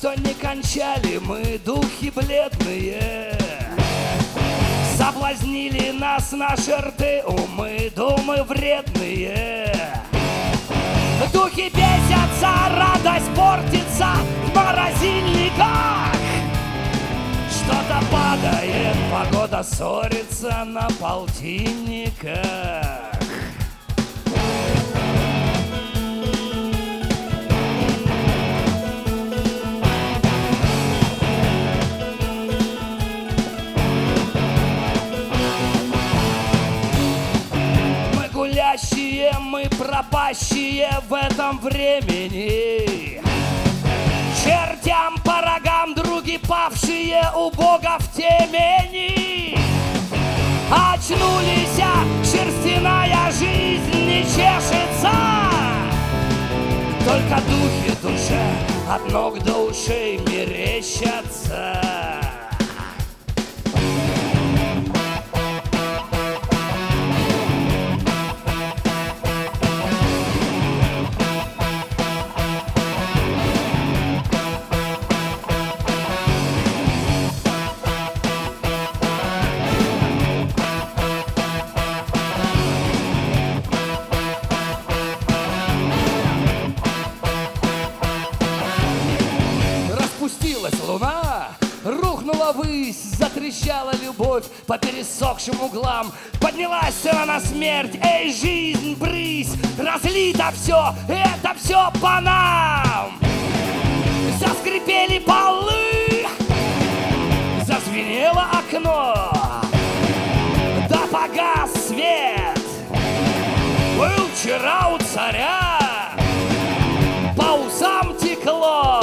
что не кончали мы, духи бледные. Соблазнили нас наши рты, умы, думы вредные. Духи бесятся, радость портится в морозильниках. Что-то падает, погода ссорится на полтинниках. Мы гулящие, мы пропащие в этом времени. Чертям по рогам други павшие у Бога в темени. Очнулись, шерстяная жизнь не чешется. Только духи душе от ног до ушей мерещатся. Распустилась луна, рухнула ввысь, затрещала любовь по пересохшим углам. Поднялась цена на смерть, эй, жизнь, брысь, разлито все, это все по нам. Заскрипели полы, зазвенело окно, да погас свет. Был вчера у царя, по усам текло.